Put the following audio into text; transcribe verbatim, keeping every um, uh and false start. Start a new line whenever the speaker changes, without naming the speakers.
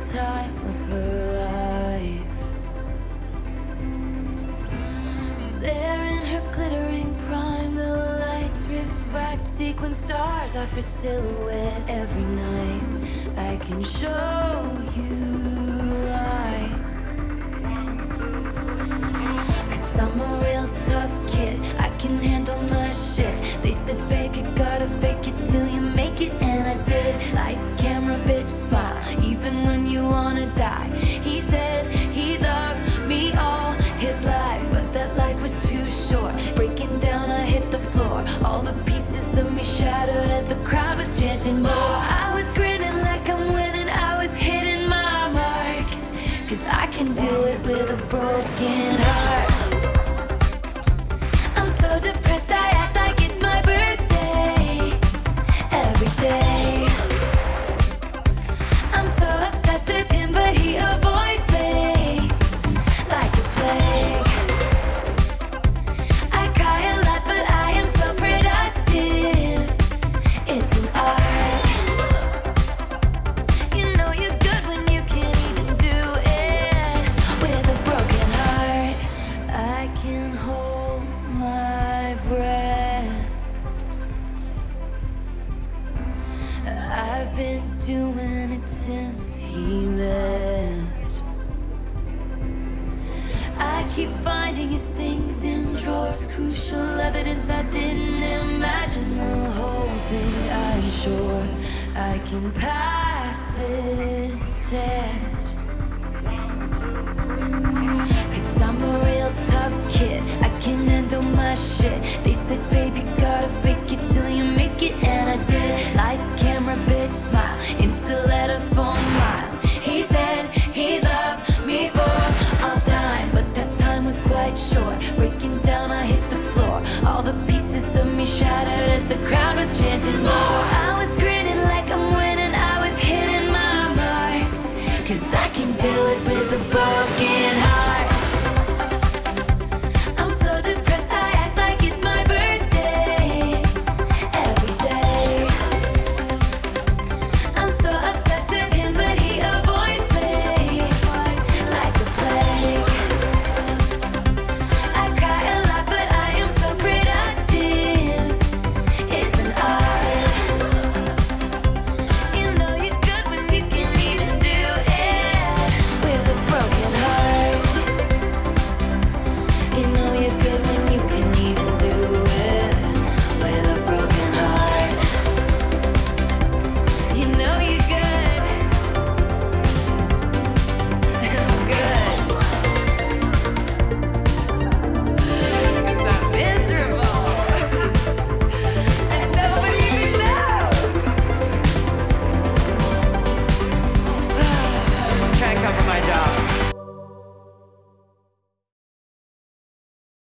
time of her life. There in her glittering prime, the lights refract sequin stars off her silhouette every night. I can show you lies, 'cause I'm a real tough kid, I can handle my shit. They said, babe, you gotta fake it till you make it, and I did. Lights, camera, bitch, smile, even when you wanna die. He said he loved me all his life, but that life was too short. Breaking down, I hit the floor, all the pieces of me shattered as the crowd was chanting more. I was grinning like I'm winning, I was hitting my marks, 'cause I can do it with a broken heart. I'm so depressed, I act like it's my birthday every day. I'm so obsessed with him, but he avoids me like the plague. I cry a lot, but I am so productive. It's an art. You know you're good when you can't even do it with a broken heart. I can hold my breath. I've been doing it since he left. I keep finding his things in drawers, crucial evidence I didn't imagine the whole thing. I'm sure I can pass this test, 'cause I'm a real tough kid, I can handle my shit. They said, baby, gotta fake it till you make it, and I did. Lights, camera, bitch, smile,